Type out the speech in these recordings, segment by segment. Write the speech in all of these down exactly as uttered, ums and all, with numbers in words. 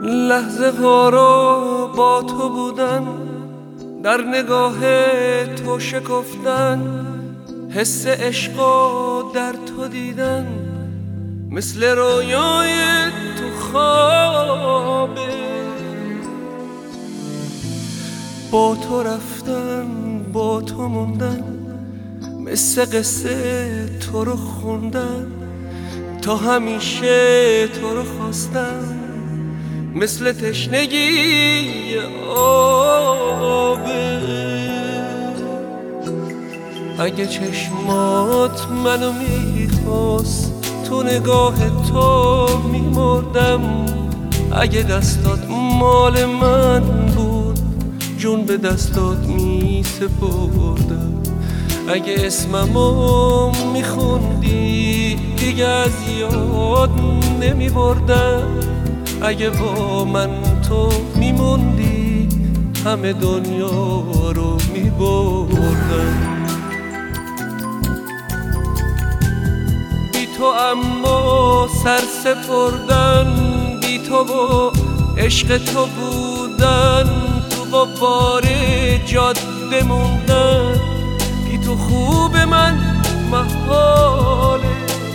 لحظه وارا با تو بودن، در نگاه تو شکفتن، حس عشقا در تو دیدن، مثل رویای تو خوابه. با تو رفتن با تو موندن، مثل قصه تو رو خوندن، تا همیشه تو رو خواستن، مثل تشنگی آبه. اگه چشمات منو میخواست، تو نگاه تو میمردم. اگه دستات مال من بود، جون به دستات میسپردم. اگه اسممو میخوندی، دیگه از یاد نمیبردم. اگه با من تو میموندی، همه دنیا رو میبردم. بی تو اما سر سپردن، بی تو و عشق تو بودن، تو غبار جاده موندن. بی تو خوب من محاله،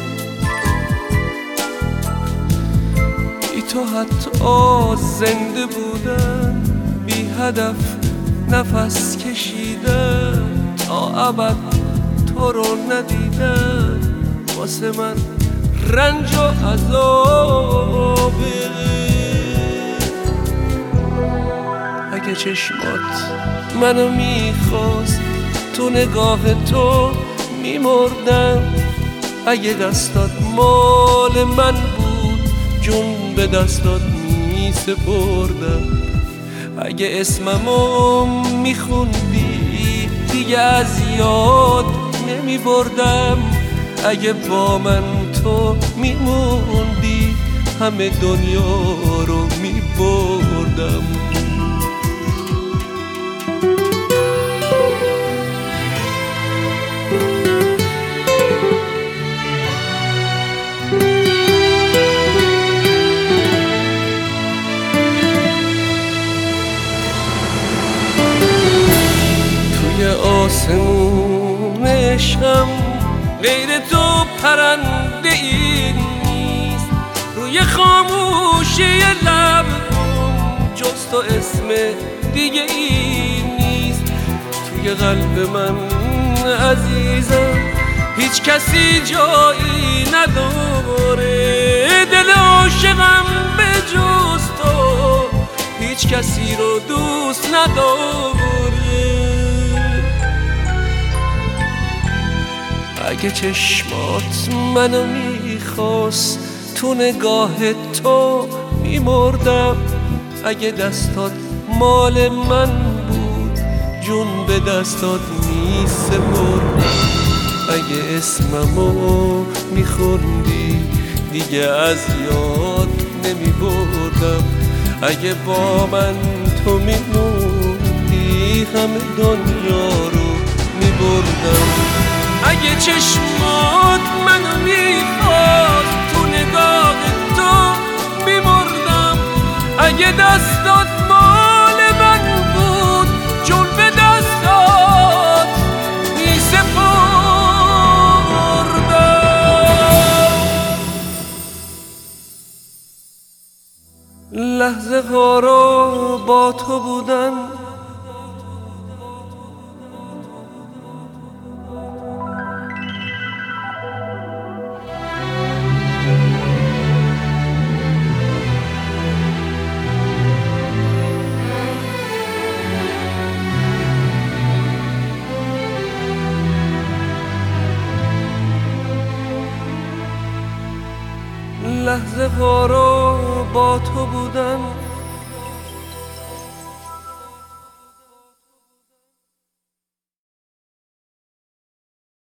بی تو حتی زنده بودن، بی هدف نفس کشیدن، تا ابد تو رو ندیدن، واسه من رنج و عذابه. اگه چشمات منو میخواست، تو نگاه تو میمردم. اگه دستات مال من بود، جون به دستات میسپردم. اگه اسممو میخوندی، دیگه از یاد نمیبردم. اگه با من تو میموندی، همه دنیا رو میبردم. آسمون عشقم غیر تو پرنده ای نیست، روی خاموشی لبم جز تو اسم دیگه ای نیست. توی قلب من عزیزم هیچ کسی جایی نداره، دل عاشقم به جز تو هیچ کسی رو دوست نداره. اگه چشمات منو میخواست، تو نگاه تو میمردم. اگه دستات مال من بود، جون به دستات میسپردم. اگه اسممو میخوندی، دیگه از یاد نمیبردم. اگه با من تو میموندی، همه دنیا رو میبردم. اگه چشمات منو میخواست، تو نگاه تو میمردم. اگه دستات مال من بود، جون به دستات میسپردم. لحظه وارا با تو بودن، لحظه وارا با تو بودن.